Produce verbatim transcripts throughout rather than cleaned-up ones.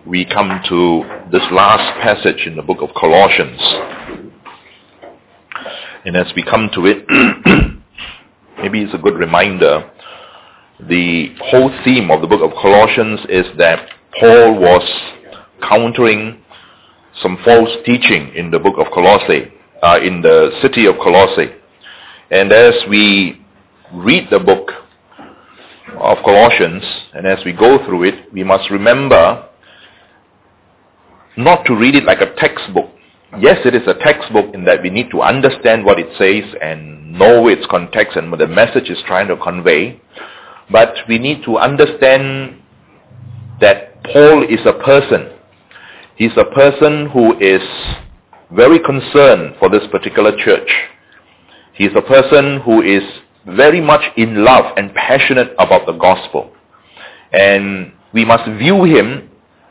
we come to this last passage in the book of Colossians. And as we come to it, maybe it's a good reminder, the whole theme of the book of Colossians is that Paul was countering some false teaching in the book of Colossae, uh, in the city of Colossae. And as we read the book of Colossians, and as we go through it, we must remember not to read it like a textbook. Yes, it is a textbook in that we need to understand what it says and know its context and what the message is trying to convey. But we need to understand that Paul is a person. He's a person who is very concerned for this particular church. He's a person who is very much in love and passionate about the gospel. And we must view him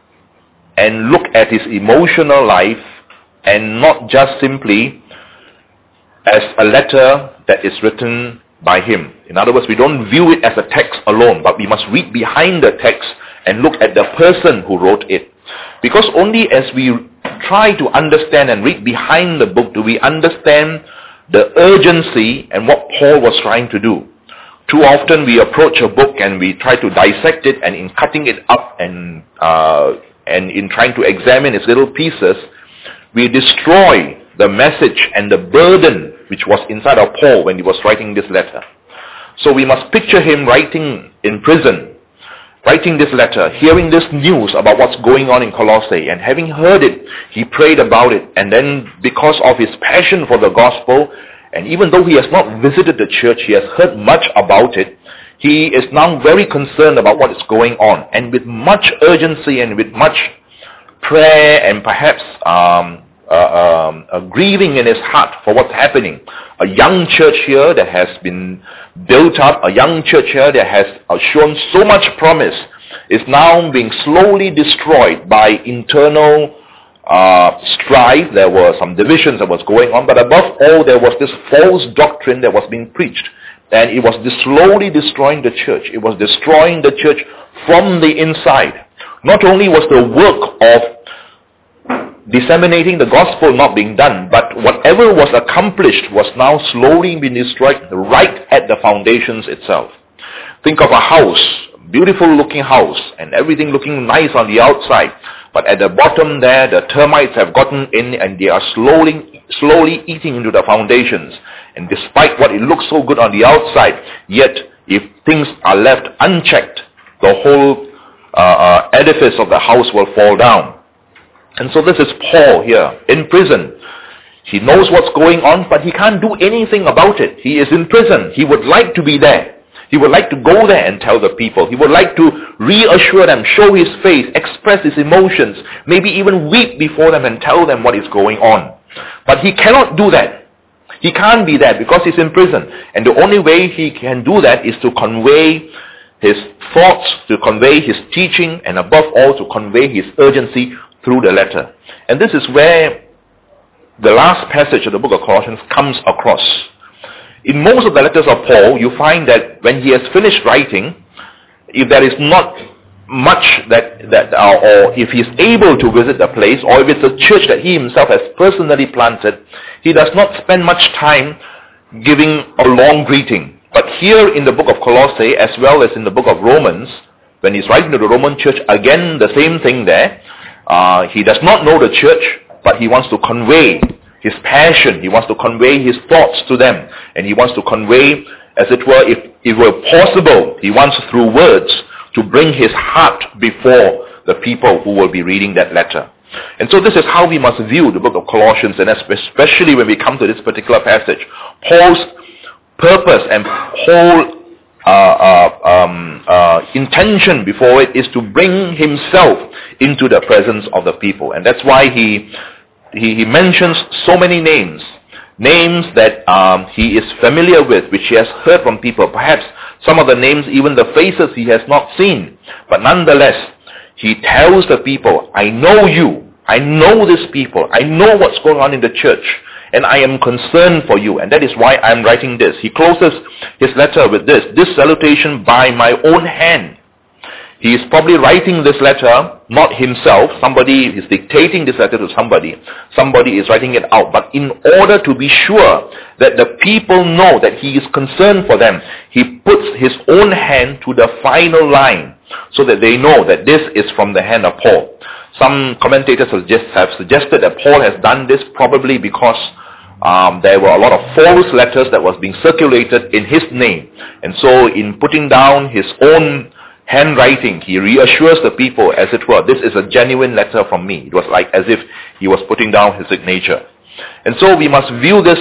and look at his emotional life and not just simply as a letter that is written by him. In other words, we don't view it as a text alone, but we must read behind the text and look at the person who wrote it. Because only as we try to understand and read behind the book do we understand the urgency and what Paul was trying to do. Too often we approach a book and we try to dissect it, and in cutting it up and uh, and in trying to examine its little pieces, we destroy the message and the burden which was inside of Paul when he was writing this letter. So we must picture him writing in prison, writing this letter, hearing this news about what's going on in Colossae, and having heard it, he prayed about it, and then because of his passion for the gospel, and even though he has not visited the church, he has heard much about it, he is now very concerned about what is going on, and with much urgency and with much prayer and perhaps um, uh, um, a grieving in his heart for what's happening. A young church here that has been built up, a young church here that has uh, shown so much promise, is now being slowly destroyed by internal uh, strife. There were some divisions that was going on, but above all there was this false doctrine that was being preached. And it was slowly destroying the church. It was destroying the church from the inside. Not only was the work of disseminating the gospel not being done, but whatever was accomplished was now slowly being destroyed right at the foundations itself. Think of a house, beautiful looking house, and everything looking nice on the outside, but at the bottom there, the termites have gotten in and they are slowly, slowly eating into the foundations. And despite what it looks so good on the outside, yet if things are left unchecked, the whole uh, uh, edifice of the house will fall down. And so this is Paul here, in prison. He knows what's going on, but he can't do anything about it. He is in prison. He would like to be there. He would like to go there and tell the people. He would like to reassure them, show his face, express his emotions, maybe even weep before them and tell them what is going on. But he cannot do that. He can't be there because he's in prison. And the only way he can do that is to convey his thoughts, to convey his teaching, and above all to convey his urgency through the letter. And this is where the last passage of the book of Colossians comes across. In most of the letters of Paul, you find that when he has finished writing, if there is not much that, that uh, or if he is able to visit the place, or if it's a church that he himself has personally planted, he does not spend much time giving a long greeting. But here in the book of Colossae, as well as in the book of Romans, when he's writing to the Roman church, again the same thing there. Uh, he does not know the church, but he wants to convey his passion. He wants to convey his thoughts to them. And he wants to convey, as it were, if it were possible, he wants through words to bring his heart before the people who will be reading that letter. And so this is how we must view the book of Colossians, and especially when we come to this particular passage. Paul's purpose and whole uh, uh, um, uh, intention before it is to bring himself into the presence of the people. And that's why he, he, he mentions so many names. Names that um, he is familiar with, which he has heard from people. Perhaps some of the names, even the faces he has not seen. But nonetheless, he tells the people, I know you. I know these people. I know what's going on in the church. And I am concerned for you. And that is why I am writing this. He closes his letter with this. This salutation by my own hand. He is probably writing this letter, not himself. Somebody is dictating this letter to somebody. Somebody is writing it out. But in order to be sure that the people know that he is concerned for them, he puts his own hand to the final line so that they know that this is from the hand of Paul. Some commentators suggest, have suggested that Paul has done this probably because um, there were a lot of false letters that was being circulated in his name. And so in putting down his own handwriting, he reassures the people, as it were, this is a genuine letter from me. It was like as if he was putting down his signature. And so we must view this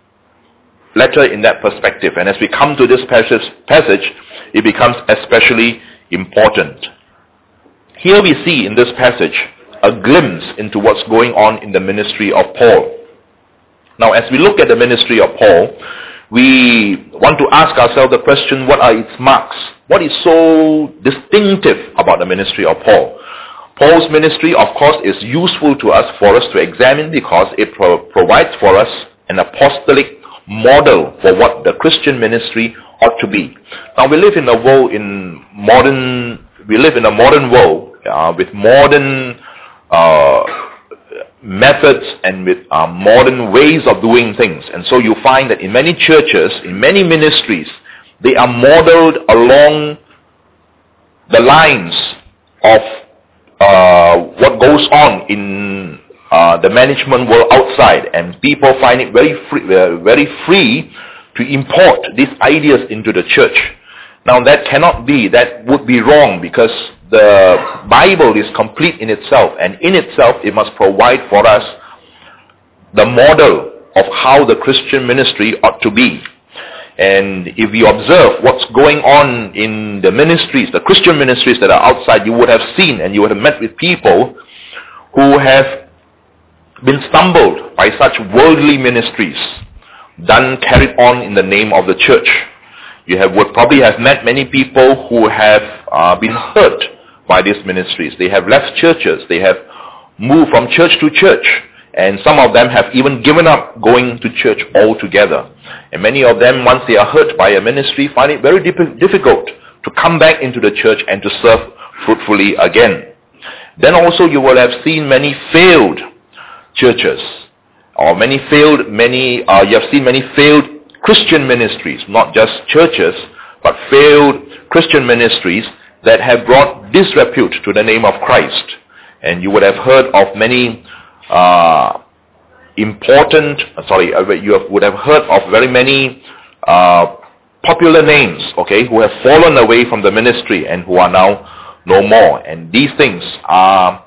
letter in that perspective. And as we come to this passage, passage it becomes especially important. Here we see in this passage a glimpse into what's going on in the ministry of Paul. Now, as we look at the ministry of Paul, we want to ask ourselves the question, what are its marks? What is so distinctive about the ministry of Paul? Paul's ministry, of course, is useful to us, for us to examine, because it pro- provides for us an apostolic model for what the Christian ministry ought to be. Now, we live in a world in modern, we live in a modern world uh, with modern uh, methods and with uh, modern ways of doing things. And so you find that in many churches, in many ministries, they are modeled along the lines of uh, what goes on in uh, the management world outside, and people find it very free, uh, very free to import these ideas into the church. Now that cannot be, that would be wrong, because the Bible is complete in itself, and in itself it must provide for us the model of how the Christian ministry ought to be. And if you observe what's going on in the ministries, the Christian ministries that are outside, you would have seen and you would have met with people who have been stumbled by such worldly ministries done, carried on in the name of the church. You have would probably have met many people who have uh, been hurt by these ministries. They have left churches. They have moved from church to church. And some of them have even given up going to church altogether. And many of them, once they are hurt by a ministry, find it very dip- difficult to come back into the church and to serve fruitfully again. Then also you will have seen many failed churches, or many failed, many, uh, you have seen many failed Christian ministries, not just churches, but failed Christian ministries that have brought disrepute to the name of Christ. And you would have heard of many uh, important, sorry, you have, would have heard of very many uh, popular names, okay, who have fallen away from the ministry and who are now no more. And these things are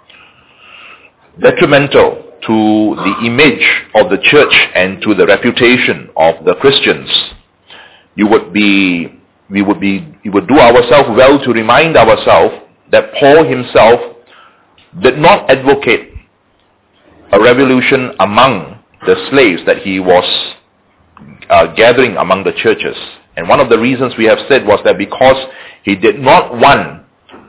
detrimental to the image of the church and to the reputation of the Christians. You would be, we would be, we would do ourselves well to remind ourselves that Paul himself did not advocate a revolution among the slaves that he was uh, gathering among the churches. And one of the reasons we have said was that because he did not want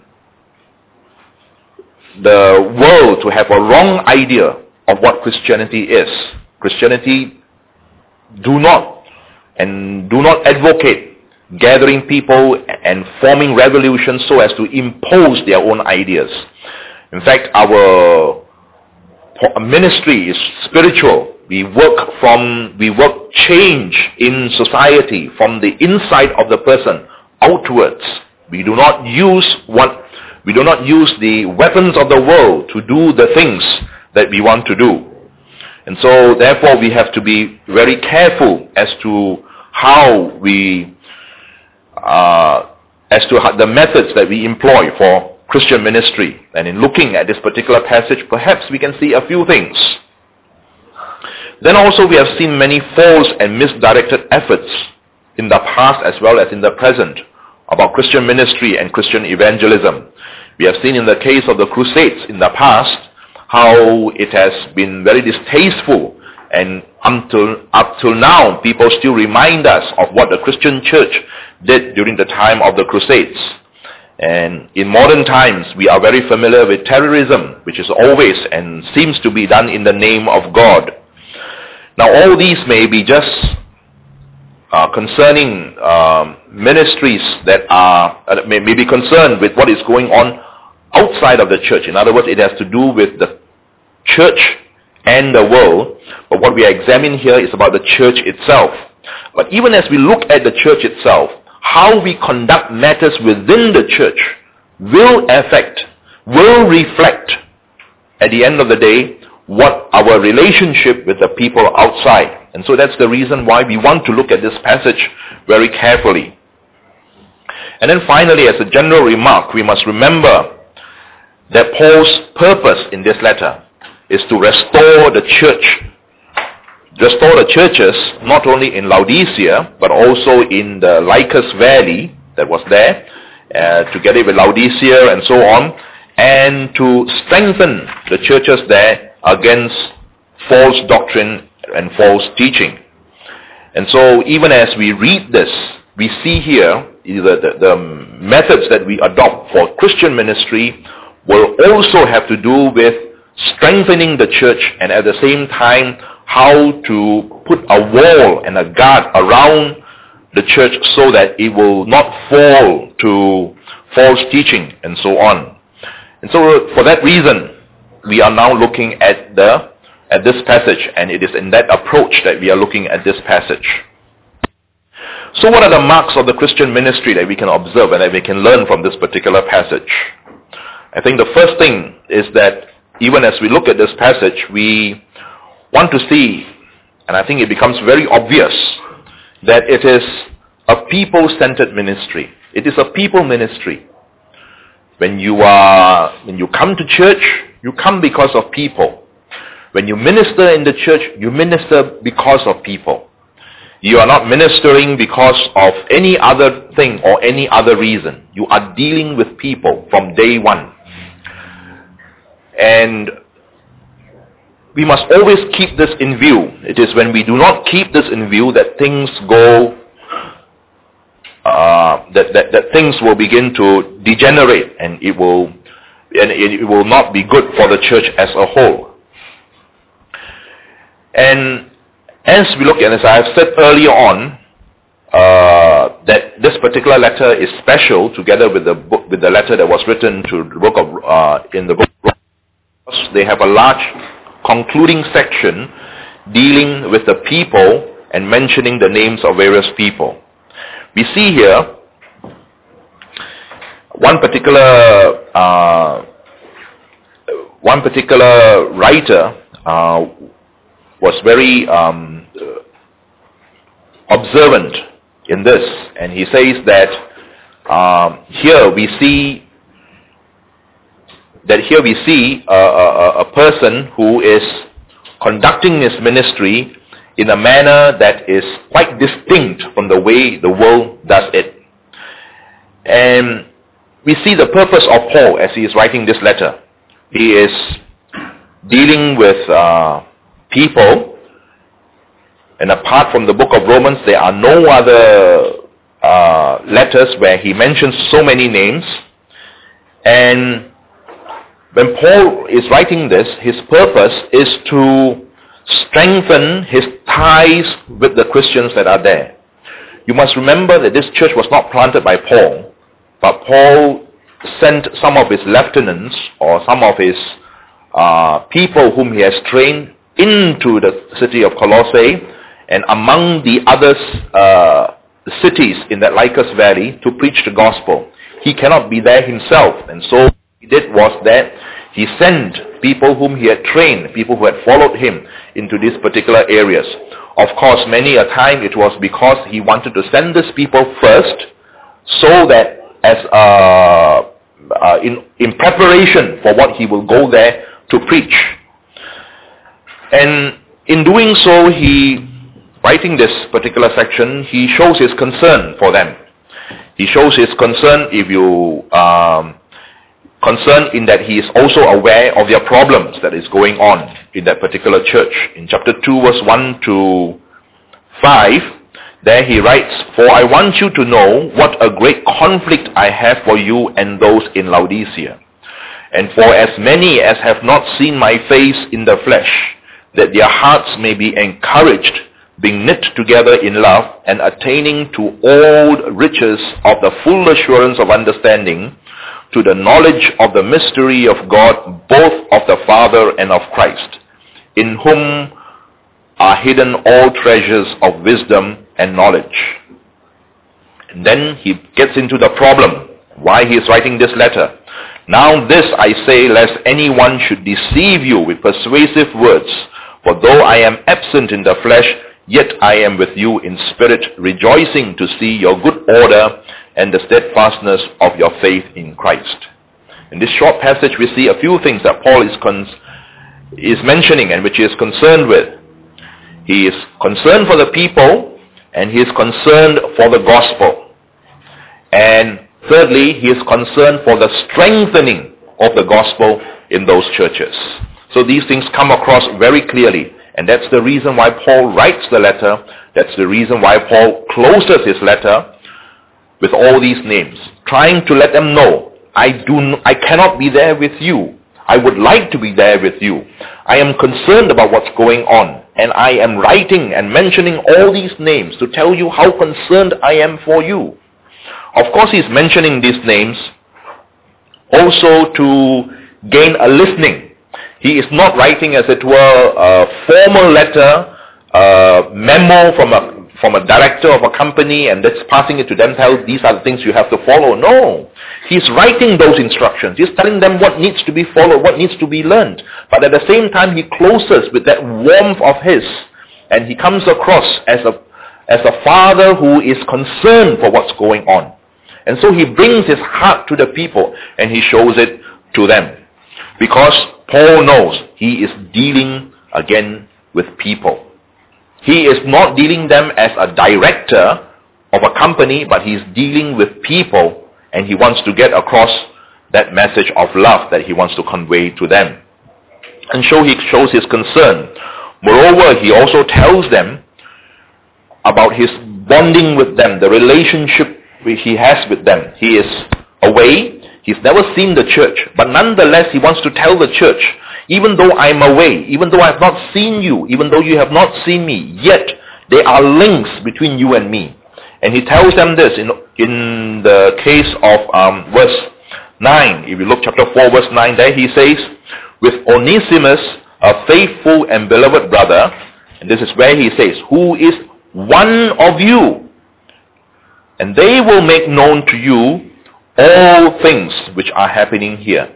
the world to have a wrong idea of what Christianity is. Christianity do not and do not advocate gathering people and forming revolutions so as to impose their own ideas. In fact, our ministry is spiritual. We work from, we work change in society from the inside of the person outwards. We do not use what, we do not use the weapons of the world to do the things that we want to do. And so therefore we have to be very careful as to how we, uh, as to how, the methods that we employ for Christian ministry. And in looking at this particular passage, perhaps we can see a few things. Then also we have seen many false and misdirected efforts in the past as well as in the present about Christian ministry and Christian evangelism. We have seen in the case of the Crusades in the past how it has been very distasteful, and until, up till now people still remind us of what the Christian church did during the time of the Crusades. And in modern times we are very familiar with terrorism, which is always and seems to be done in the name of God. Now all these may be just uh, concerning um, ministries that are uh, may, may be concerned with what is going on outside of the church. In other words, it has to do with the church and the world, but what we are examining here is about the church itself. But even as we look at the church itself, how we conduct matters within the church will affect, will reflect, at the end of the day, what our relationship with the people outside. And so that's the reason why we want to look at this passage very carefully. And then finally, as a general remark, we must remember that Paul's purpose in this letter is to restore the church, restore the churches not only in Laodicea, but also in the Lycus Valley that was there, uh, together with Laodicea and so on, and to strengthen the churches there against false doctrine and false teaching. And so even as we read this, we see here the, the, the methods that we adopt for Christian ministry will also have to do with strengthening the church, and at the same time how to put a wall and a guard around the church so that it will not fall to false teaching and so on. And so for that reason, we are now looking at the at this passage, and it is in that approach that we are looking at this passage. So what are the marks of the Christian ministry that we can observe and that we can learn from this particular passage? I think the first thing is that even as we look at this passage, we want to see, and I think it becomes very obvious, that it is a people-centered ministry. It is a people ministry. When you are, when you come to church, you come because of people. When you minister in the church, you minister because of people. You are not ministering because of any other thing or any other reason. You are dealing with people from day one. And we must always keep this in view. It is when we do not keep this in view that things go, uh, that, that, that things will begin to degenerate, and it will, and it will not be good for the church as a whole. And as we look at, as I have said earlier on, uh, that this particular letter is special together with the book, with the letter that was written to the book of uh, in the book of Romans. They have a large concluding section dealing with the people and mentioning the names of various people. We see here one particular uh, one particular writer uh, was very um, observant in this, and he says that um, here we see that here we see a, a, a person who is conducting his ministry in a manner that is quite distinct from the way the world does it. And we see the purpose of Paul as he is writing this letter. He is dealing with uh, people, and apart from the book of Romans, there are no other uh, letters where he mentions so many names. And when Paul is writing this, his purpose is to strengthen his ties with the Christians that are there. You must remember that this church was not planted by Paul, but Paul sent some of his lieutenants or some of his uh, people whom he has trained into the city of Colossae, and among the other uh, cities in that Lycus Valley to preach the gospel. He cannot be there himself, and so what he did was that he sent people whom he had trained, people who had followed him into these particular areas. Of course, many a time it was because he wanted to send these people first, so that as uh, uh, in, in preparation for what he will go there to preach. And in doing so, he, writing this particular section, he shows his concern for them. He shows his concern, if you um, concern in that he is also aware of their problems that is going on in that particular church. In chapter two, verse one to five, there he writes, "For I want you to know what a great conflict I have for you and those in Laodicea, and for as many as have not seen my face in the flesh, that their hearts may be encouraged, being knit together in love, and attaining to all riches of the full assurance of understanding, to the knowledge of the mystery of God, both of the Father and of Christ, in whom are hidden all treasures of wisdom and knowledge. And then he gets into the problem, why he is writing this letter. Now this I say, lest anyone should deceive you with persuasive words. For though I am absent in the flesh, yet I am with you in spirit, rejoicing to see your good order and the steadfastness of your faith in Christ. In this short passage we see a few things that Paul is, con- is mentioning and which he is concerned with. He is concerned for the people, and he is concerned for the gospel. And thirdly, he is concerned for the strengthening of the gospel in those churches. So these things come across very clearly, and that's the reason why Paul writes the letter. That's the reason why Paul closes his letter with all these names, trying to let them know, I do, n- I cannot be there with you. I would like to be there with you. I am concerned about what's going on, and I am writing and mentioning all these names to tell you how concerned I am for you. Of course, he's mentioning these names also to gain a listening. He is not writing, as it were, a formal letter, a memo from a from a director of a company, and that's passing it to them, tell these are the things you have to follow. No. He's writing those instructions. He's telling them what needs to be followed, what needs to be learned. But at the same time, he closes with that warmth of his, and he comes across as a as a father who is concerned for what's going on. And so he brings his heart to the people, and he shows it to them. Because Paul knows he is dealing again with people. He is not dealing them as a director of a company, but he's dealing with people, and he wants to get across that message of love that he wants to convey to them. And so he shows his concern. Moreover, he also tells them about his bonding with them, the relationship which he has with them. He is away. He's never seen the church, but nonetheless he wants to tell the church, even though I'm away, even though I have not seen you, even though you have not seen me, yet there are links between you and me. And he tells them this in, in the case of um, verse nine. If you look chapter four, verse nine there, he says, with Onesimus, a faithful and beloved brother, and this is where he says, who is one of you, and they will make known to you all things which are happening here.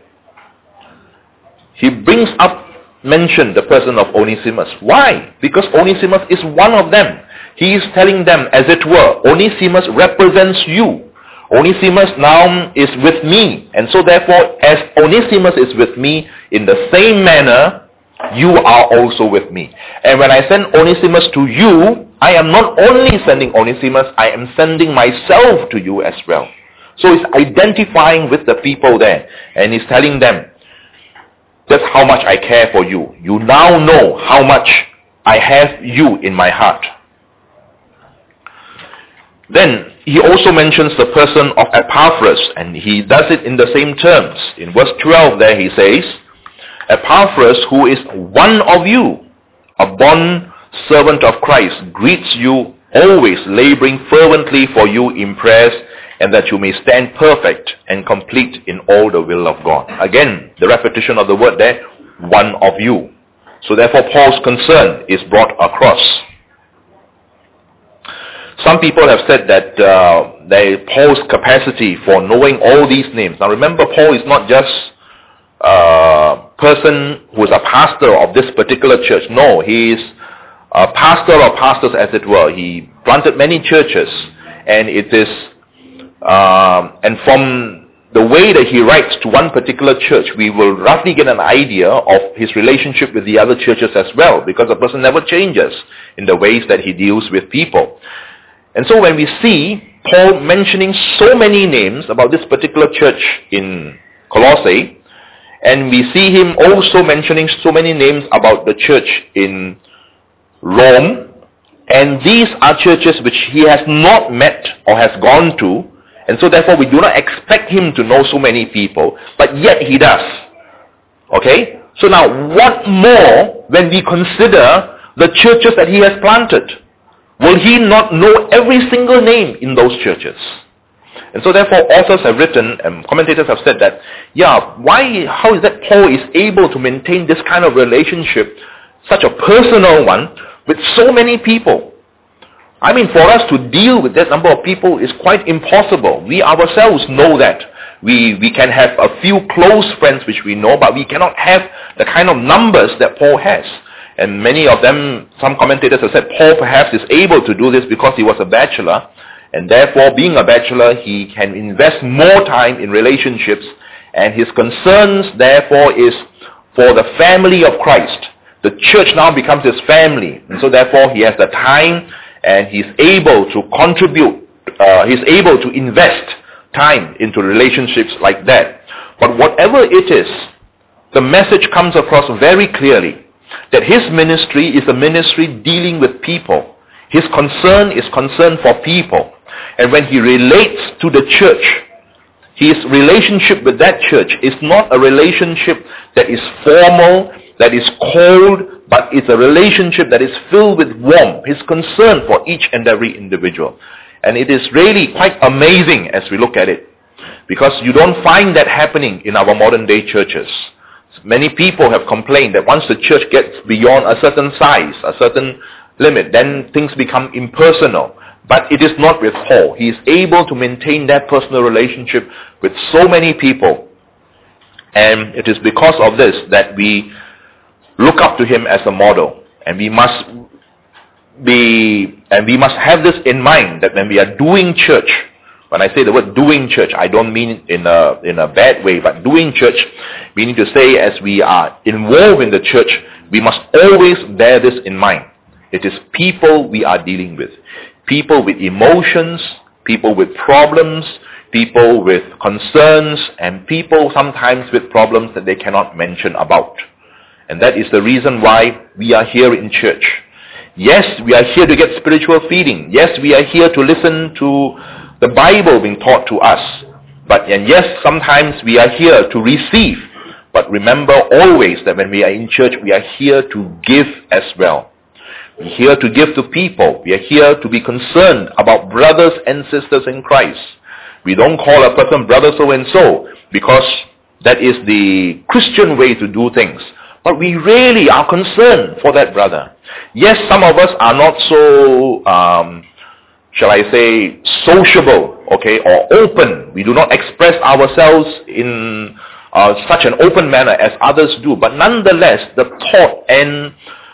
He brings up, mention the person of Onesimus. Why? Because Onesimus is one of them. He is telling them, as it were, Onesimus represents you. Onesimus now is with me. And so therefore, as Onesimus is with me, in the same manner, you are also with me. And when I send Onesimus to you, I am not only sending Onesimus, I am sending myself to you as well. So he's identifying with the people there. And he's telling them, that's how much I care for you. You now know how much I have you in my heart. Then he also mentions the person of Epaphras, and he does it in the same terms. In verse twelve there he says, Epaphras, who is one of you, a bond servant of Christ, greets you, always laboring fervently for you in prayers, and that you may stand perfect and complete in all the will of God. Again, the repetition of the word there, one of you. So therefore Paul's concern is brought across. Some people have said that uh, they, Paul's capacity for knowing all these names. Now remember, Paul is not just a person who is a pastor of this particular church. No, he is a pastor of pastors, as it were. He planted many churches, and it is Um, and from the way that he writes to one particular church, we will roughly get an idea of his relationship with the other churches as well, because a person never changes in the ways that he deals with people. And so when we see Paul mentioning so many names about this particular church in Colossae, and we see him also mentioning so many names about the church in Rome, and these are churches which he has not met or has gone to, and so therefore we do not expect him to know so many people, but yet he does. Okay? So now, what more when we consider the churches that he has planted? Will he not know every single name in those churches? And so therefore authors have written, and commentators have said that, yeah, why, how is that Paul is able to maintain this kind of relationship, such a personal one, with so many people? I mean, for us to deal with that number of people is quite impossible. We ourselves know that. We, we can have a few close friends which we know, but we cannot have the kind of numbers that Paul has. And many of them, some commentators have said, Paul perhaps is able to do this because he was a bachelor, and therefore, being a bachelor, he can invest more time in relationships, and his concerns, therefore, is for the family of Christ. The church now becomes his family, and so therefore he has the time, and he's able to contribute, uh, he's able to invest time into relationships like that. But whatever it is, the message comes across very clearly that his ministry is a ministry dealing with people. His concern is concern for people. And when he relates to the church, his relationship with that church is not a relationship that is formal, that is cold, but it's a relationship that is filled with warmth, his concern for each and every individual. And it is really quite amazing as we look at it, because you don't find that happening in our modern day churches. Many people have complained that once the church gets beyond a certain size, a certain limit, then things become impersonal. But it is not with Paul. He is able to maintain that personal relationship with so many people. And it is because of this that we look up to him as a model. And we must be, and we must have this in mind, that when we are doing church, when I say the word doing church, I don't mean in a, in a bad way, but doing church, we need to say as we are involved in the church, we must always bear this in mind. It is people we are dealing with. People with emotions, people with problems, people with concerns, and people sometimes with problems that they cannot mention about. And that is the reason why we are here in church. Yes, we are here to get spiritual feeding. Yes, we are here to listen to the Bible being taught to us. But and yes, sometimes we are here to receive. But remember always that when we are in church, we are here to give as well. We are here to give to people. We are here to be concerned about brothers and sisters in Christ. We don't call a person brother so-and-so because that is the Christian way to do things. But we really are concerned for that brother. Yes, some of us are not so, um, shall I say, sociable, okay, or open. We do not express ourselves in uh, such an open manner as others do. But nonetheless, the thought and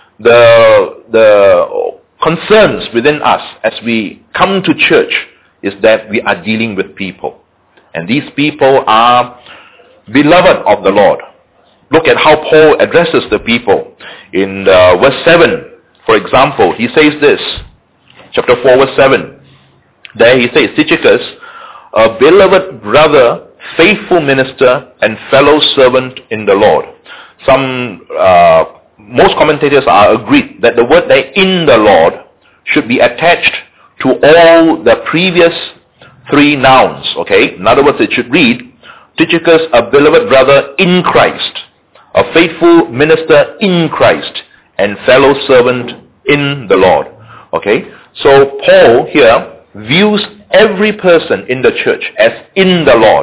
the the concerns within us as we come to church is that we are dealing with people. And these people are beloved of the Lord. Look at how Paul addresses the people. In uh, verse seven, for example, he says this, chapter four, verse seven. There he says, Tychicus, a beloved brother, faithful minister, and fellow servant in the Lord. Some uh, Most commentators are agreed that the word there, in the Lord, should be attached to all the previous three nouns, okay? In other words, it should read, Tychicus, a beloved brother in Christ, a faithful minister in Christ, and fellow servant in the Lord, okay? So Paul here views every person in the church as in the Lord.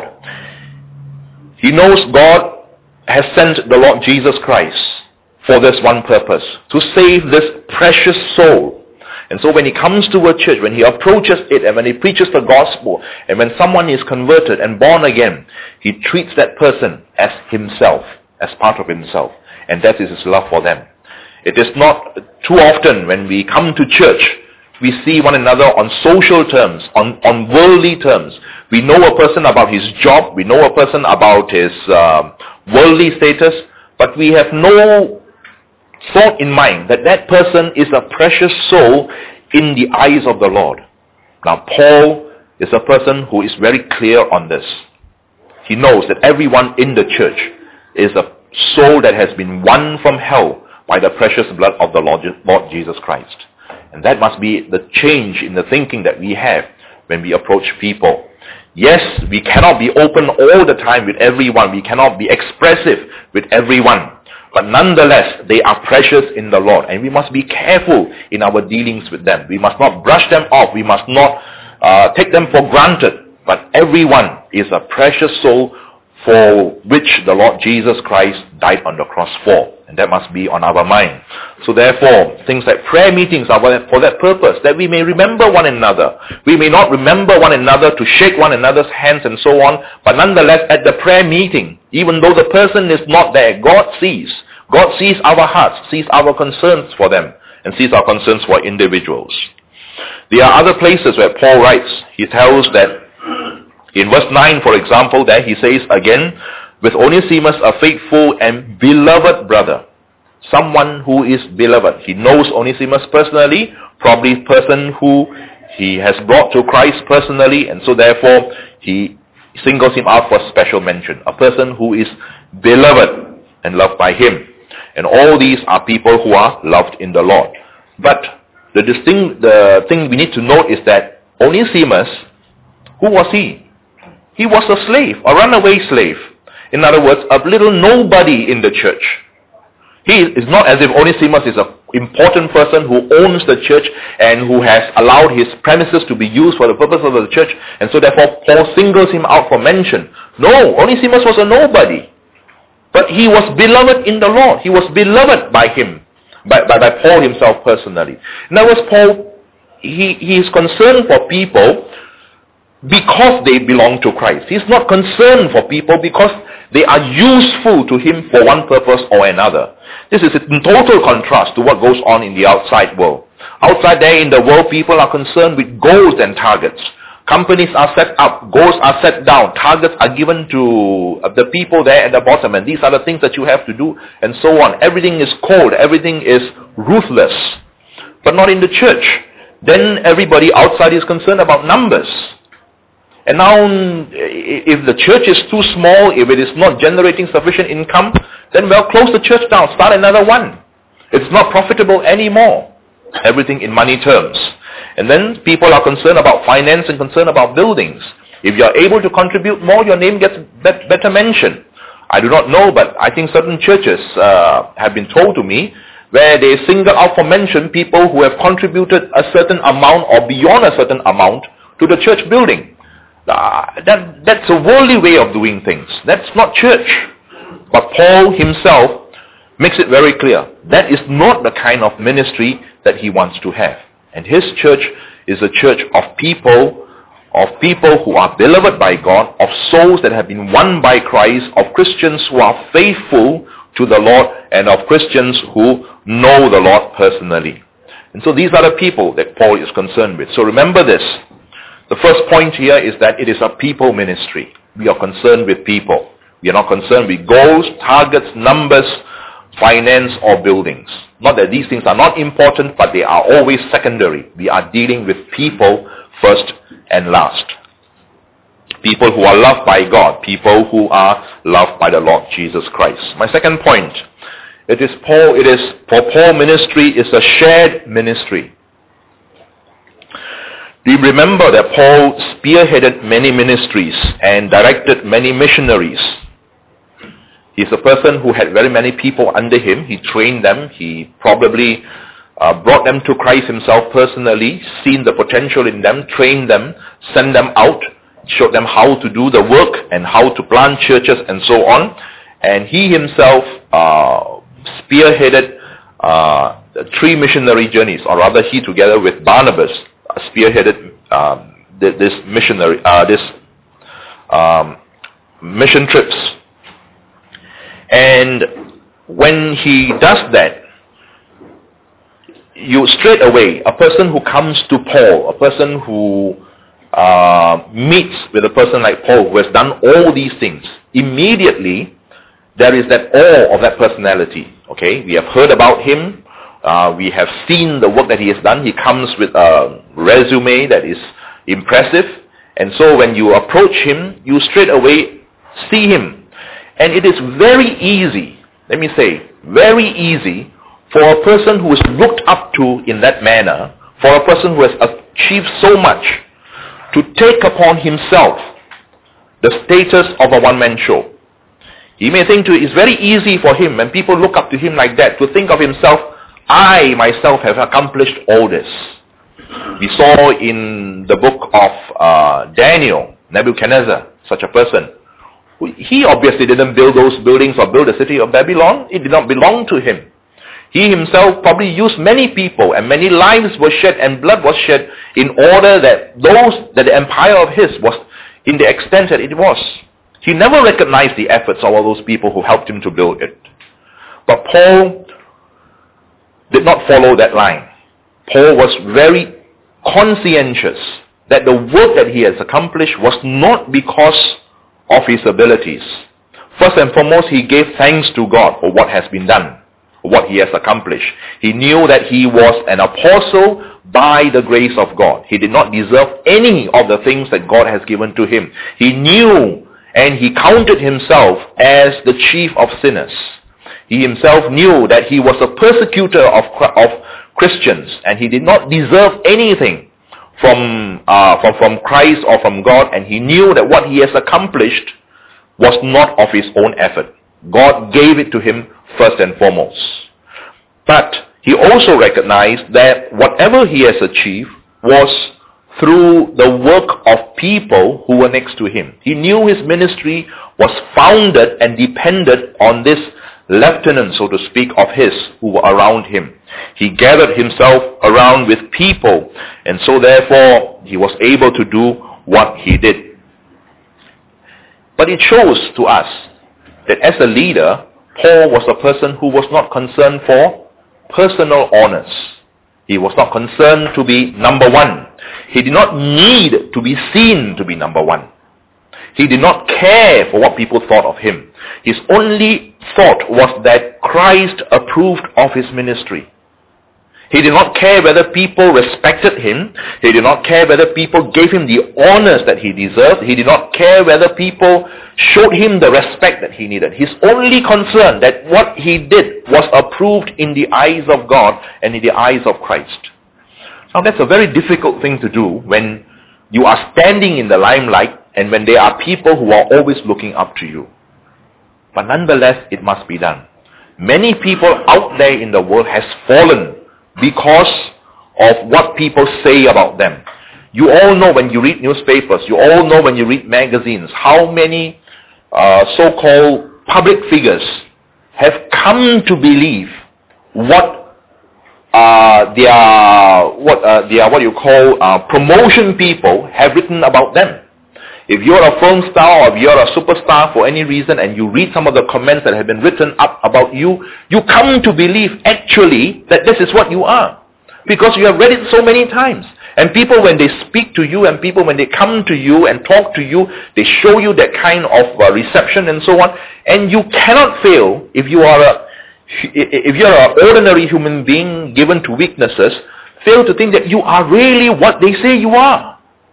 He knows God has sent the Lord Jesus Christ for this one purpose, to save this precious soul. And so when he comes to a church, when he approaches it, and when he preaches the gospel, and when someone is converted and born again, he treats that person as himself, as part of himself. And that is his love for them. It is not too often when we come to church, we see one another on social terms, on, on worldly terms. We know a person about his job, we know a person about his uh, worldly status, but we have no thought in mind that that person is a precious soul in the eyes of the Lord. Now Paul is a person who is very clear on this. He knows that everyone in the church is a soul that has been won from hell by the precious blood of the Lord, Lord Jesus Christ. And that must be the change in the thinking that we have when we approach people. Yes, we cannot be open all the time with everyone. We cannot be expressive with everyone. But nonetheless, they are precious in the Lord. And we must be careful in our dealings with them. We must not brush them off. We must not uh, take them for granted. But everyone is a precious soul for which the Lord Jesus Christ died on the cross for. And that must be on our mind. So therefore, things like prayer meetings are for that purpose, that we may remember one another. We may not remember one another to shake one another's hands and so on, but nonetheless at the prayer meeting, even though the person is not there, God sees. God sees our hearts, sees our concerns for them, and sees our concerns for individuals. There are other places where Paul writes, he tells that in verse nine, for example, there he says again, with Onesimus, a faithful and beloved brother, someone who is beloved. He knows Onesimus personally, probably a person who he has brought to Christ personally, and so therefore he singles him out for special mention. A person who is beloved and loved by him. And all these are people who are loved in the Lord. But the distinct, the thing we need to note is that Onesimus, who was he? He was a slave, a runaway slave. In other words, a little nobody in the church. He is not as if Onesimus is an important person who owns the church and who has allowed his premises to be used for the purpose of the church, and so therefore Paul singles him out for mention. No, Onesimus was a nobody. But he was beloved in the Lord. He was beloved by him, by, by, by Paul himself personally. In other words, Paul, he, he is concerned for people because they belong to Christ. He's not concerned for people because they are useful to him for one purpose or another. This is in total contrast to what goes on in the outside world. Outside there in the world, people are concerned with goals and targets. Companies are set up, goals are set down, targets are given to the people there at the bottom, and these are the things that you have to do, and so on. Everything is cold, everything is ruthless. But not in the church. Then everybody outside is concerned about numbers. And now, if the church is too small, if it is not generating sufficient income, then well, close the church down, start another one. It's not profitable anymore. Everything in money terms. And then people are concerned about finance and concerned about buildings. If you are able to contribute more, your name gets better mention. I do not know, but I think certain churches uh, have been told to me where they single out for mention people who have contributed a certain amount or beyond a certain amount to the church building. Uh, that, that's a worldly way of doing things. That's not church. But Paul himself makes it very clear. That is not the kind of ministry that he wants to have. And his church is a church of people, of people who are beloved by God, of souls that have been won by Christ, of Christians who are faithful to the Lord, and of Christians who know the Lord personally. And so these are the people that Paul is concerned with. So remember this. The first point here is that it is a people ministry. We are concerned with people. We are not concerned with goals, targets, numbers, finance, or buildings. Not that these things are not important, but they are always secondary. We are dealing with people first and last. People who are loved by God. People who are loved by the Lord Jesus Christ. My second point, it is Paul, it is, for Paul ministry is a shared ministry. We remember that Paul spearheaded many ministries and directed many missionaries. He's a person who had very many people under him. He trained them. He probably uh, brought them to Christ himself personally, seen the potential in them, trained them, sent them out, showed them how to do the work and how to plant churches and so on. And he himself uh, spearheaded uh, three missionary journeys, or rather he together with Barnabas spearheaded um, this missionary, uh, this um, mission trips. And when he does that, you straight away, a person who comes to Paul, a person who uh, meets with a person like Paul who has done all these things, immediately there is that awe of that personality. Okay, we have heard about him. Uh, we have seen the work that he has done. He comes with a resume that is impressive. And so when you approach him, you straight away see him. And it is very easy, let me say, very easy for a person who is looked up to in that manner, for a person who has achieved so much, to take upon himself the status of a one-man show. He may think to, it's very easy for him, when people look up to him like that, to think of himself, I myself have accomplished all this. We saw in the book of uh, Daniel, Nebuchadnezzar, such a person. He obviously didn't build those buildings or build the city of Babylon. It did not belong to him. He himself probably used many people, and many lives were shed and blood was shed in order that those, that the empire of his was in the extent that it was. He never recognized the efforts of all those people who helped him to build it. But Paul did not follow that line. Paul was very conscientious that the work that he has accomplished was not because of his abilities. First and foremost, he gave thanks to God for what has been done, for what he has accomplished. He knew that he was an apostle by the grace of God. He did not deserve any of the things that God has given to him. He knew and he counted himself as the chief of sinners. He himself knew that he was a persecutor of, of Christians, and he did not deserve anything from, uh, from, from Christ or from God, and he knew that what he has accomplished was not of his own effort. God gave it to him first and foremost. But he also recognized that whatever he has achieved was through the work of people who were next to him. He knew his ministry was founded and depended on this lieutenant, so to speak, of his who were around him. He gathered himself around with people, and so therefore he was able to do what he did. But it shows to us that as a leader, Paul was a person who was not concerned for personal honors. He was not concerned to be number one. He did not need to be seen to be number one. He did not care for what people thought of him. His only thought was that Christ approved of his ministry. He did not care whether people respected him. He did not care whether people gave him the honors that he deserved. He did not care whether people showed him the respect that he needed. His only concern that what he did was approved in the eyes of God and in the eyes of Christ. Now that's a very difficult thing to do when you are standing in the limelight and when there are people who are always looking up to you. But nonetheless, it must be done. Many people out there in the world has fallen because of what people say about them. You all know when you read newspapers, you all know when you read magazines, how many uh, so-called public figures have come to believe what uh, their what uh, their what you call uh, promotion people have written about them. If you're a film star or if you're a superstar for any reason and you read some of the comments that have been written up about you, you come to believe actually that this is what you are. Because you have read it so many times. And people when they speak to you and people when they come to you and talk to you, they show you that kind of uh, reception and so on. And you cannot fail, if you are a, if you're an ordinary human being given to weaknesses, fail to think that you are really what they say you are.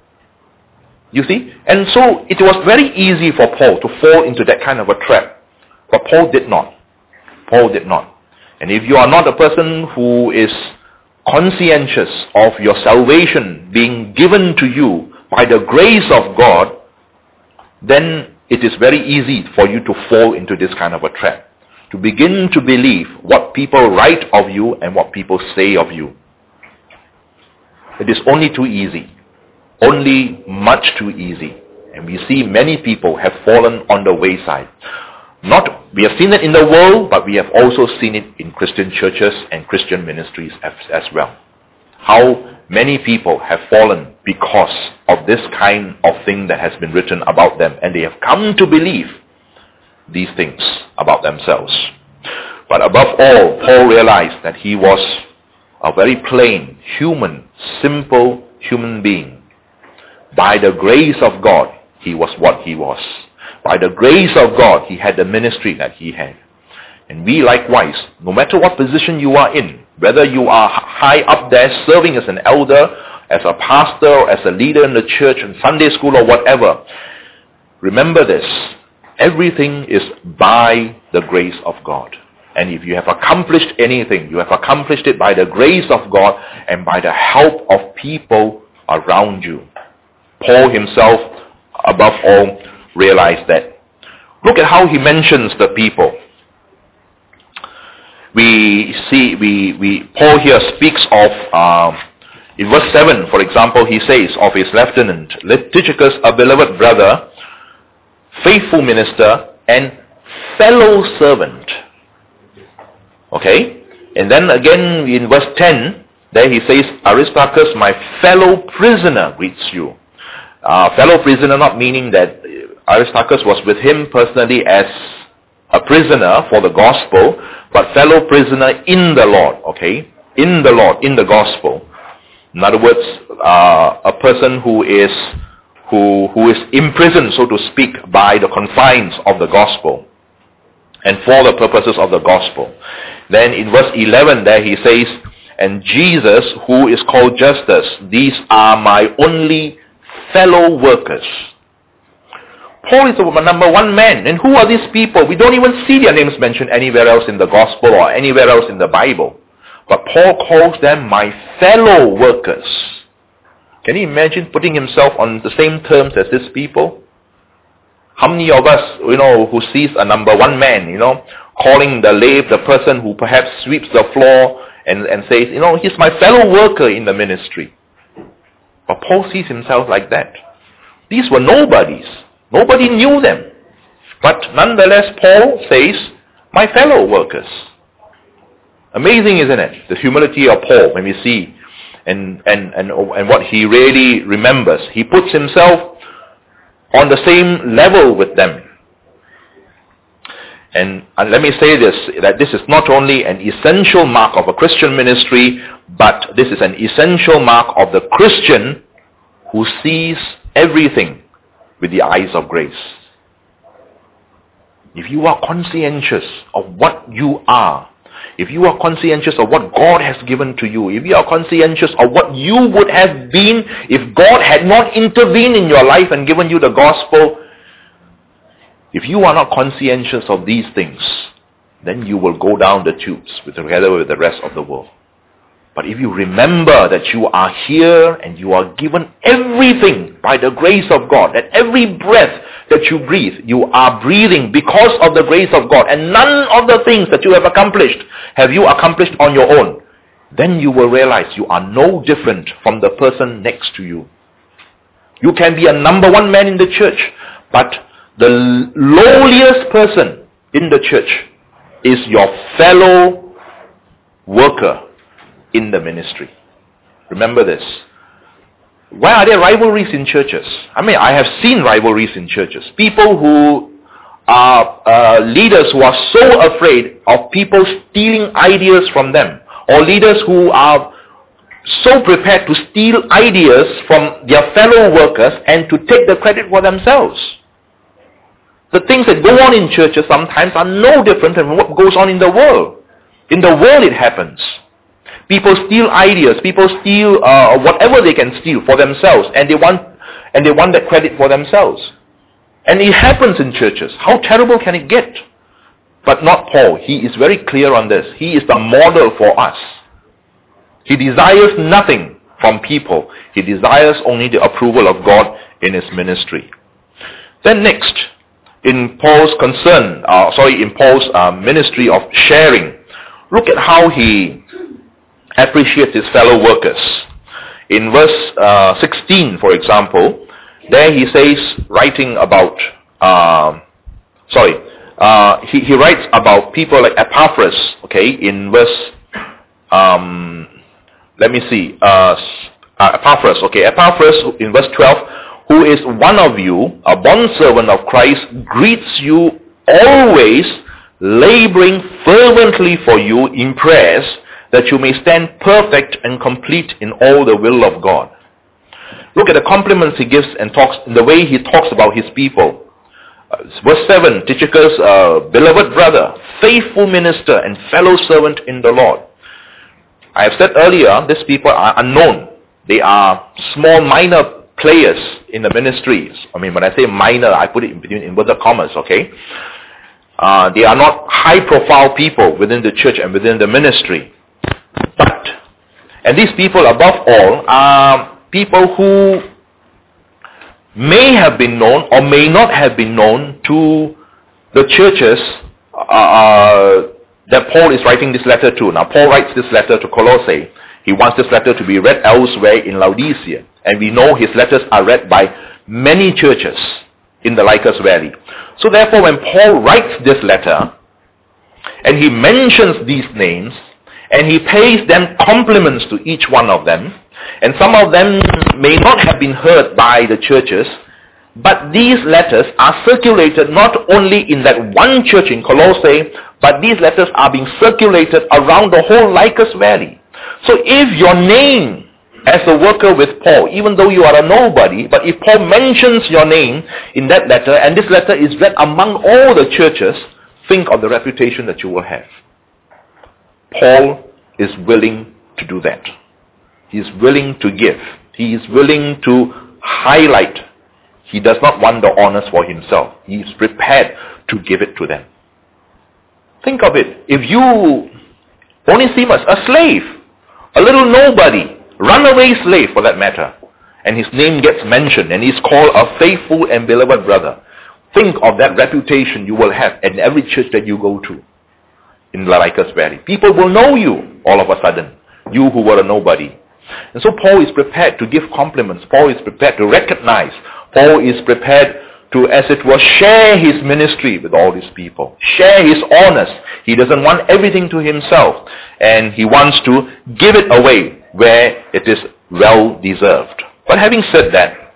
You see? And so it was very easy for Paul to fall into that kind of a trap. But Paul did not. Paul did not. And if you are not a person who is conscientious of your salvation being given to you by the grace of God, then it is very easy for you to fall into this kind of a trap. To begin to believe what people write of you and what people say of you. It is only too easy. Only much too easy. And we see many people have fallen on the wayside. Not, we have seen it in the world, but we have also seen it in Christian churches and Christian ministries as, as well. How many people have fallen because of this kind of thing that has been written about them, and they have come to believe these things about themselves. But above all, Paul realized that he was a very plain, human, simple human being. By the grace of God, he was what he was. By the grace of God, he had the ministry that he had. And we likewise, no matter what position you are in, whether you are high up there serving as an elder, as a pastor, or as a leader in the church, in Sunday school or whatever, remember this, everything is by the grace of God. And if you have accomplished anything, you have accomplished it by the grace of God and by the help of people around you. Paul himself, above all, realized that Look at how he mentions the people. We see, we, we Paul here speaks of, uh, in verse seven, for example, he says of his lieutenant, Tychicus, a beloved brother, faithful minister, and fellow servant. Okay? And then again in verse ten, there he says, Aristarchus, my fellow prisoner, greets you. Uh, fellow prisoner not meaning that Aristarchus was with him personally as a prisoner for the gospel, but fellow prisoner in the Lord, okay? In the Lord, in the gospel. In other words, uh, a person who is who who is imprisoned, so to speak, by the confines of the gospel and for the purposes of the gospel. Then in verse eleven there he says, and Jesus, who is called Justus, these are my only fellow workers. Paul is the number one man. And who are these people? We don't even see their names mentioned anywhere else in the gospel or anywhere else in the Bible. But Paul calls them my fellow workers. Can you imagine putting himself on the same terms as these people? How many of us, you know, who sees a number one man, you know, calling the lay, the person who perhaps sweeps the floor and, and says, you know, he's my fellow worker in the ministry. But Paul sees himself like that. These were nobodies. Nobody knew them. But nonetheless, Paul says, my fellow workers. Amazing, isn't it? The humility of Paul when we see and, and, and, and what he really remembers. He puts himself on the same level with them. And, and let me say this, that this is not only an essential mark of a Christian ministry, but this is an essential mark of the Christian who sees everything with the eyes of grace. If you are conscientious of what you are, if you are conscientious of what God has given to you, if you are conscientious of what you would have been if God had not intervened in your life and given you the gospel, if you are not conscientious of these things, then you will go down the tubes with, together with the rest of the world. But if you remember that you are here and you are given everything by the grace of God, that every breath that you breathe, you are breathing because of the grace of God, and none of the things that you have accomplished have you accomplished on your own, then you will realize you are no different from the person next to you. You can be a number one man in the church, but the lowliest person in the church is your fellow worker in the ministry. Remember this. Why are there rivalries in churches? I mean, I have seen rivalries in churches. People who are uh, leaders who are so afraid of people stealing ideas from them, or leaders who are so prepared to steal ideas from their fellow workers and to take the credit for themselves. The things that go on in churches sometimes are no different than what goes on in the world. In the world it happens. People steal ideas. People steal uh, whatever they can steal for themselves, and they want and they want that credit for themselves. And it happens in churches. How terrible can it get? But not Paul. He is very clear on this. He is the model for us. He desires nothing from people. He desires only the approval of God in his ministry. Then next, in Paul's concern, uh, sorry, in Paul's uh, ministry of sharing, look at how he appreciates his fellow workers. In verse uh, sixteen, for example, there he says, writing about, uh, sorry, uh, he, he writes about people like Epaphras, okay, in verse, um, let me see, uh, uh, Epaphras, okay, Epaphras in verse twelve, who is one of you, a bondservant of Christ, greets you always, laboring fervently for you in prayers, that you may stand perfect and complete in all the will of God. Look at the compliments he gives and talks, the way he talks about his people. Uh, verse seven, Tychicus, uh, beloved brother, faithful minister and fellow servant in the Lord. I have said earlier, these people are unknown. They are small, minor players in the ministries. I mean, when I say minor, I put it in between inverted commas, okay? Uh, they are not high-profile people within the church and within the ministry. But, and these people above all are people who may have been known or may not have been known to the churches uh, that Paul is writing this letter to. Now, Paul writes this letter to Colossae. He wants this letter to be read elsewhere in Laodicea. And we know his letters are read by many churches in the Lycus Valley. So therefore, when Paul writes this letter, and he mentions these names, and he pays them compliments to each one of them, and some of them may not have been heard by the churches, but these letters are circulated not only in that one church in Colossae, but these letters are being circulated around the whole Lycus Valley. So if your name as a worker with Paul, even though you are a nobody, but if Paul mentions your name in that letter, and this letter is read among all the churches, think of the reputation that you will have. Paul is willing to do that. He is willing to give. He is willing to highlight. He does not want the honors for himself. He is prepared to give it to them. Think of it. If you, Onesimus, a slave, a little nobody, runaway slave for that matter, and his name gets mentioned and he's called a faithful and beloved brother, think of that reputation you will have in every church that you go to in Lycus Valley. People will know you all of a sudden, you who were a nobody. And so Paul is prepared to give compliments. Paul is prepared to recognize. Paul is prepared to, as it were, share his ministry with all these people. Share his honors. He doesn't want everything to himself. And he wants to give it away where it is well deserved. But having said that,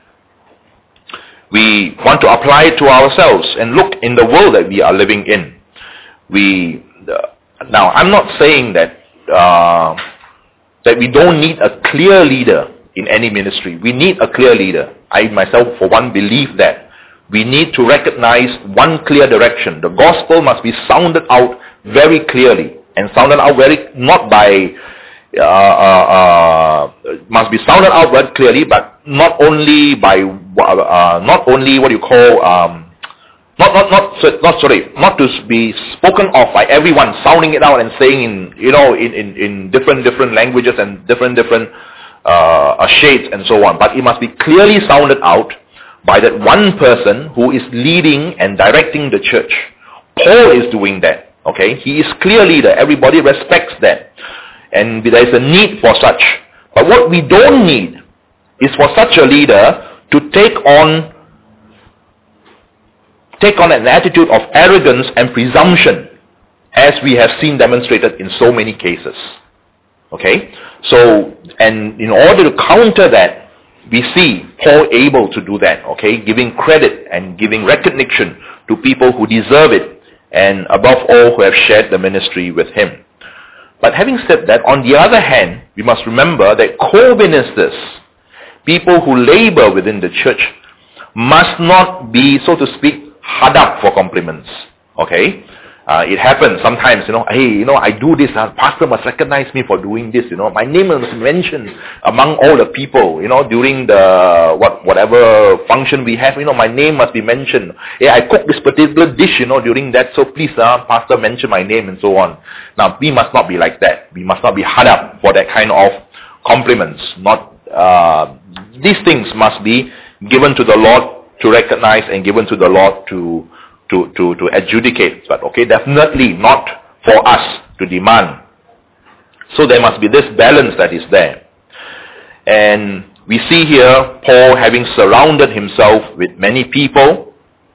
we want to apply it to ourselves and look in the world that we are living in. We uh, now, I'm not saying that uh, that we don't need a clear leader in any ministry. We need a clear leader. I myself, for one, believe that. We need to recognize one clear direction. The gospel must be sounded out very clearly, and sounded out very, not by, uh, uh, uh, must be sounded out very clearly, but not only by, uh, not only what you call, um, not, not, not, not, sorry, not to be spoken of by everyone, sounding it out and saying in, you know, in, in, in different, different languages and different, different, uh, shades and so on. But it must be clearly sounded out by that one person who is leading and directing the church. Paul is doing that, okay? He is clear leader. Everybody respects that. And there is a need for such. But what we don't need is for such a leader to take on take on an attitude of arrogance and presumption, as we have seen demonstrated in so many cases. Okay? So, and in order to counter that, we see Paul able to do that, okay? Giving credit and giving recognition to people who deserve it, and above all, who have shared the ministry with him. But having said that, on the other hand, we must remember that co-ministers, people who labor within the church, must not be, so to speak, hard up for compliments, okay? Uh, it happens sometimes, you know, hey, you know, I do this, uh, pastor must recognize me for doing this, you know, my name must be mentioned among all the people, you know, during the, what, whatever function we have, you know, my name must be mentioned. Yeah, I cook this particular dish, you know, during that, so please, uh, pastor, mention my name and so on. Now, we must not be like that. We must not be hard up for that kind of compliments. Not, uh, these things must be given to the Lord to recognize and given to the Lord to To, to, to adjudicate, but okay, definitely not for us to demand. So there must be this balance that is there. And we see here Paul having surrounded himself with many people,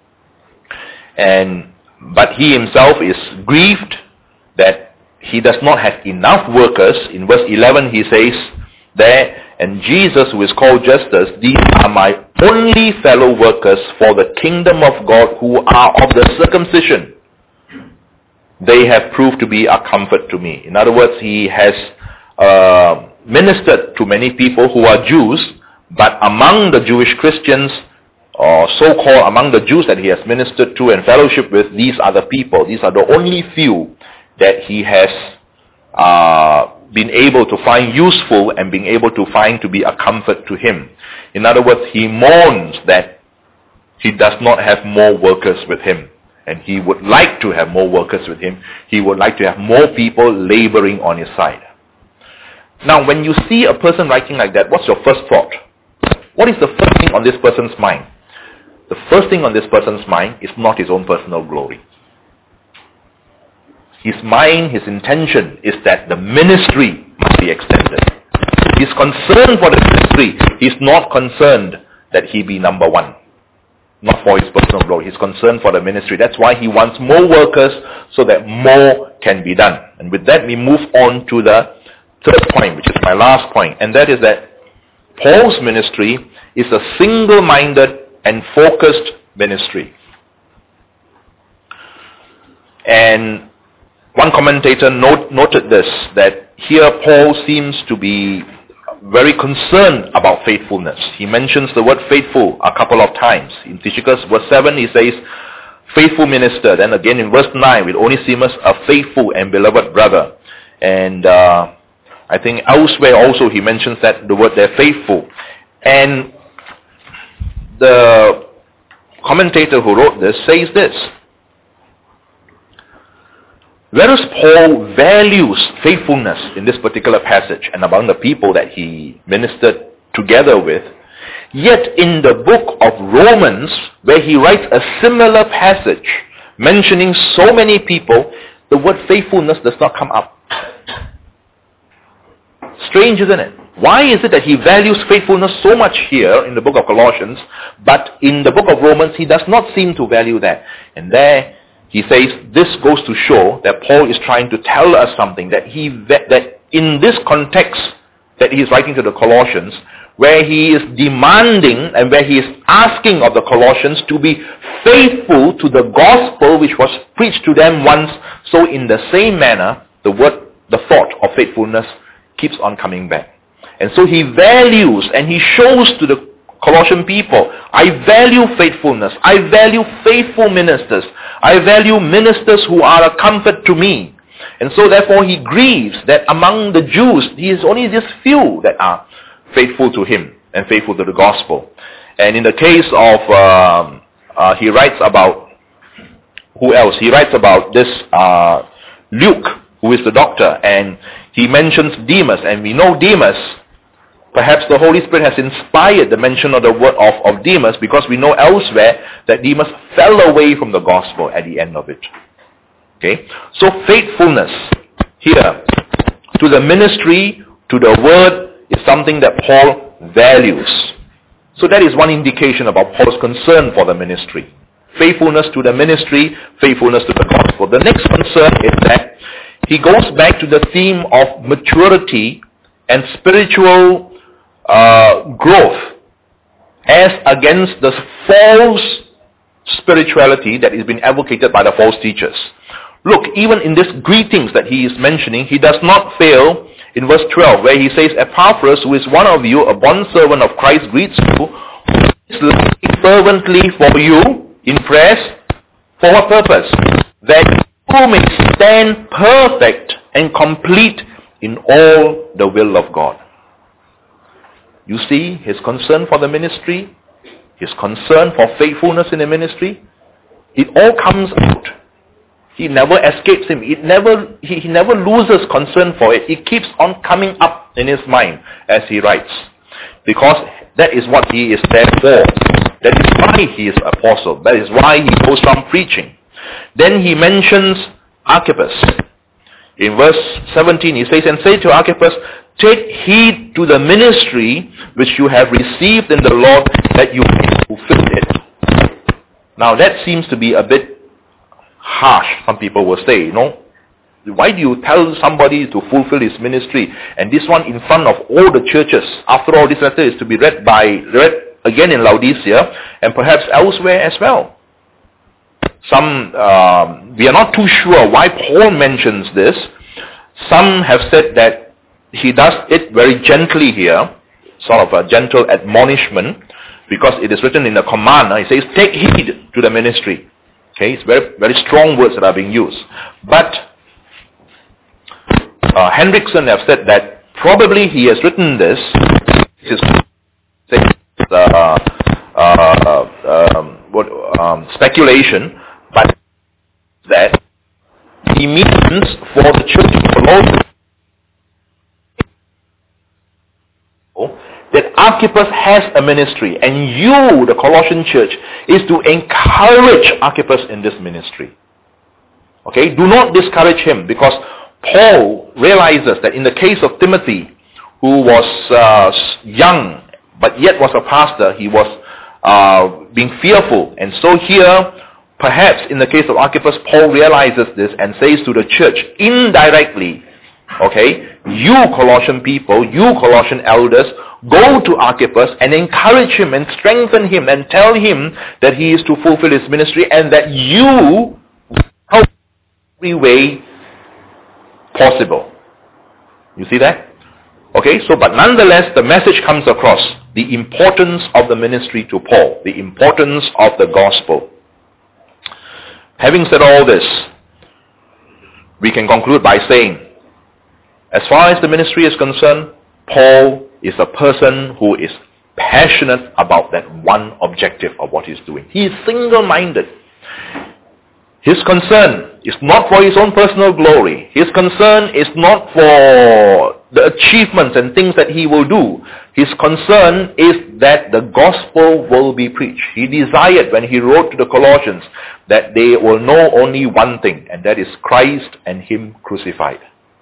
and but he himself is grieved that he does not have enough workers. In verse eleven he says there, and Jesus, who is called Justus, these are my only fellow workers for the kingdom of God, who are of the circumcision. They have proved to be a comfort to me. In other words, he has uh, ministered to many people who are Jews, but among the Jewish Christians, or so-called among the Jews that he has ministered to and fellowship with, these are the people. These are the only few that he has uh, been able to find useful and being able to find to be a comfort to him. In other words, he mourns that he does not have more workers with him. And he would like to have more workers with him. He would like to have more people laboring on his side. Now, when you see a person writing like that, what's your first thought? What is the first thing on this person's mind? The first thing on this person's mind is not his own personal glory. His mind, his intention is that the ministry must be extended. He's concerned for the ministry. He's not concerned that he be number one. Not for his personal glory. He's concerned for the ministry. That's why he wants more workers so that more can be done. And with that, we move on to the third point, which is my last point. And that is that Paul's ministry is a single-minded and focused ministry. And one commentator note, noted this, that here Paul seems to be very concerned about faithfulness. He mentions the word faithful a couple of times. In Tychicus, verse seven, he says, faithful minister. Then again in verse nine, with Onesimus, a faithful and beloved brother. And uh, I think elsewhere also he mentions that the word there, faithful. And the commentator who wrote this says this, whereas Paul values faithfulness in this particular passage and among the people that he ministered together with, yet in the book of Romans, where he writes a similar passage mentioning so many people, the word faithfulness does not come up. Strange, isn't it? Why is it that he values faithfulness so much here in the book of Colossians, but in the book of Romans he does not seem to value that? And there he says this goes to show that Paul is trying to tell us something, that he that in this context that he is writing to the Colossians, where he is demanding and where he is asking of the Colossians to be faithful to the gospel which was preached to them once, so in the same manner the word, the thought of faithfulness keeps on coming back. And so he values and he shows to the Colossian people, I value faithfulness. I value faithful ministers. I value ministers who are a comfort to me. And so therefore he grieves that among the Jews, he is only just few that are faithful to him and faithful to the gospel. And in the case of, um, uh, he writes about, who else? He writes about this uh, Luke, who is the doctor, and he mentions Demas, and we know Demas, perhaps the Holy Spirit has inspired the mention of the word of, of Demas, because we know elsewhere that Demas fell away from the gospel at the end of it. Okay? So faithfulness here to the ministry, to the word, is something that Paul values. So that is one indication about Paul's concern for the ministry. Faithfulness to the ministry, faithfulness to the gospel. The next concern is that he goes back to the theme of maturity and spiritual Uh, growth as against the false spirituality that is being advocated by the false teachers. Look, even in these greetings that he is mentioning, he does not fail in verse twelve, where he says, Epaphras, who is one of you, a bondservant of Christ, greets you, who is looking fervently for you in prayers. For what purpose? That you may stand perfect and complete in all the will of God. You see his concern for the ministry, his concern for faithfulness in the ministry. It all comes out. He never escapes him. It never, he, he never loses concern for it. It keeps on coming up in his mind as he writes. Because that is what he is there for. That is why he is apostle. That is why he goes from preaching. Then he mentions Archippus. In verse seventeen he says, and say to Archippus, take heed to the ministry which you have received in the Lord, that you may fulfill it. Now that seems to be a bit harsh, some people will say, you know. Why do you tell somebody to fulfill his ministry? And this one in front of all the churches. After all, this letter is to be read by, read again in Laodicea, and perhaps elsewhere as well. Some, um, we are not too sure why Paul mentions this. Some have said that he does it very gently here, sort of a gentle admonishment, because it is written in the command. He says, take heed to the ministry. Okay, it's very, very strong words that are being used. But uh, Hendrickson have said that probably he has written this, this is uh, uh, um, what, um, speculation, but that he means for the church of Colossians that Archippus has a ministry, and you, the Colossian church, is to encourage Archippus in this ministry. Okay, do not discourage him, because Paul realizes that in the case of Timothy, who was uh, young but yet was a pastor, he was uh, being fearful. And so here, perhaps in the case of Archippus, Paul realizes this and says to the church indirectly, okay, you Colossian people, you Colossian elders, go to Archippus and encourage him and strengthen him and tell him that he is to fulfill his ministry and that you help every way possible. You see that? Okay, so but nonetheless the message comes across, the importance of the ministry to Paul, the importance of the gospel. Having said all this, we can conclude by saying, as far as the ministry is concerned, Paul is a person who is passionate about that one objective of what he's doing. He is single-minded. His concern is not for his own personal glory. His concern is not for the achievements and things that he will do. His concern is that the gospel will be preached. He desired, when he wrote to the Colossians, that they will know only one thing, and that is Christ and him crucified.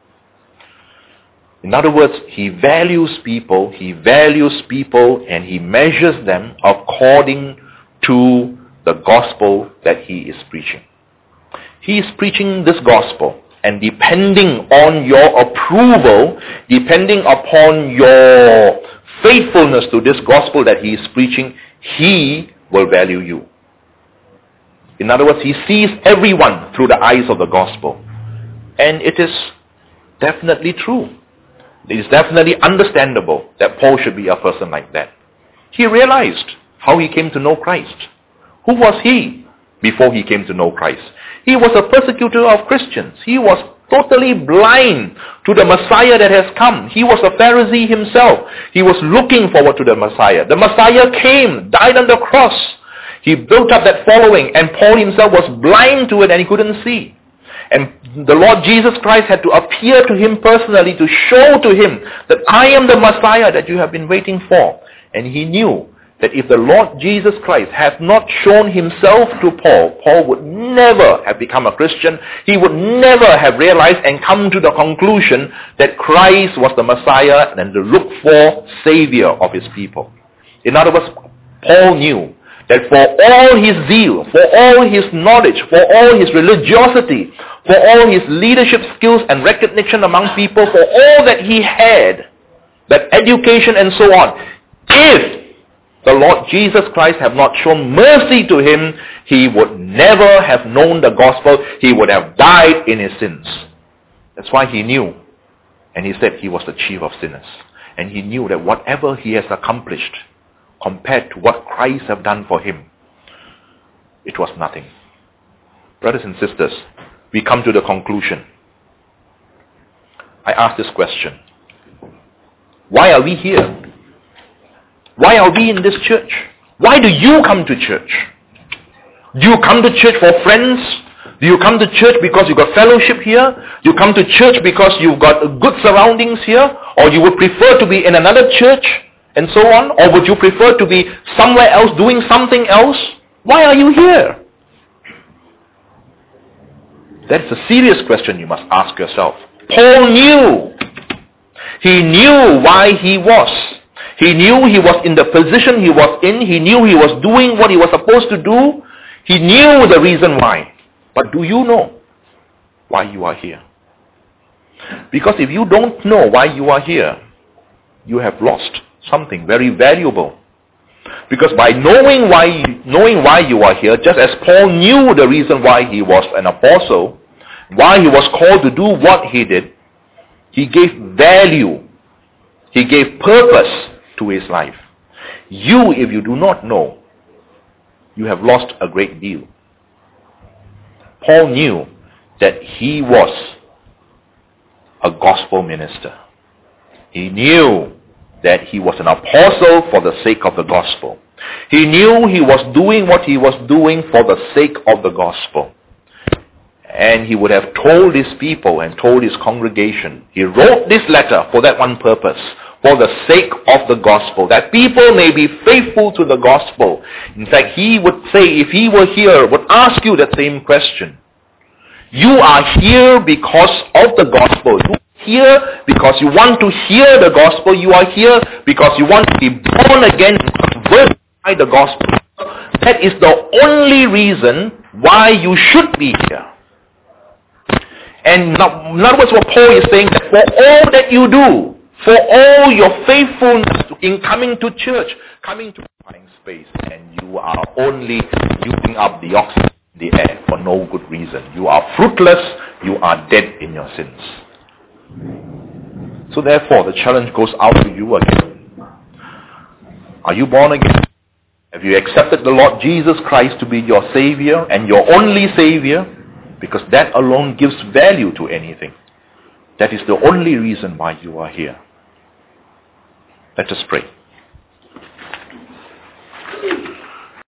In other words, he values people, he values people, and he measures them according to the gospel that he is preaching. He is preaching this gospel, and depending on your approval, depending upon your faithfulness to this gospel that he is preaching, he will value you. In other words, he sees everyone through the eyes of the gospel. And it is definitely true. It is definitely understandable that Paul should be a person like that. He realized how he came to know Christ. Who was he before he came to know Christ? He was a persecutor of Christians. He was totally blind to the Messiah that has come. He was a Pharisee himself. He was looking forward to the Messiah. The Messiah came, died on the cross. He built up that following, and Paul himself was blind to it and he couldn't see. And the Lord Jesus Christ had to appear to him personally to show to him that I am the Messiah that you have been waiting for. And he knew that if the Lord Jesus Christ had not shown himself to Paul, Paul would never have become a Christian. He would never have realized and come to the conclusion that Christ was the Messiah and the looked-for Savior of his people. In other words, Paul knew that for all his zeal, for all his knowledge, for all his religiosity, for all his leadership skills and recognition among people, for all that he had, that education and so on, if the Lord Jesus Christ had not shown mercy to him, he would never have known the gospel. He would have died in his sins. That's why he knew. And he said he was the chief of sinners. And he knew that whatever he has accomplished compared to what Christ have done for him, it was nothing. Brothers and sisters, we come to the conclusion. I ask this question. Why are we here? Why are we in this church? Why do you come to church? Do you come to church for friends? Do you come to church because you got fellowship here? Do you come to church because you've got good surroundings here? Or you would prefer to be in another church and so on? Or would you prefer to be somewhere else doing something else? Why are you here? That's a serious question you must ask yourself. Paul knew. He knew why he was. He knew he was in the position he was in. He knew he was doing what he was supposed to do. He knew the reason why. But do you know why you are here? Because if you don't know why you are here, you have lost something very valuable. Because by knowing why, knowing why you are here, just as Paul knew the reason why he was an apostle, why he was called to do what he did, he gave value. He gave purpose to his life. You, if you do not know, you have lost a great deal. Paul knew that he was a gospel minister. He knew that he was an apostle for the sake of the gospel. He knew he was doing what he was doing for the sake of the gospel. And he would have told his people and told his congregation, he wrote this letter for that one purpose, for the sake of the gospel, that people may be faithful to the gospel. In fact, he would say, if he were here, would ask you that same question. You are here because of the gospel. You are here because you want to hear the gospel. You are here because you want to be born again and converted by the gospel. That is the only reason why you should be here. And now, in other words, what Paul is saying, that for all that you do, for all your faithfulness in coming to church, coming to finding space, and you are only using up the oxygen in the air for no good reason. You are fruitless, you are dead in your sins. So therefore, the challenge goes out to you again. Are you born again? Have you accepted the Lord Jesus Christ to be your Savior and your only Savior? Because that alone gives value to anything. That is the only reason why you are here. Let us pray.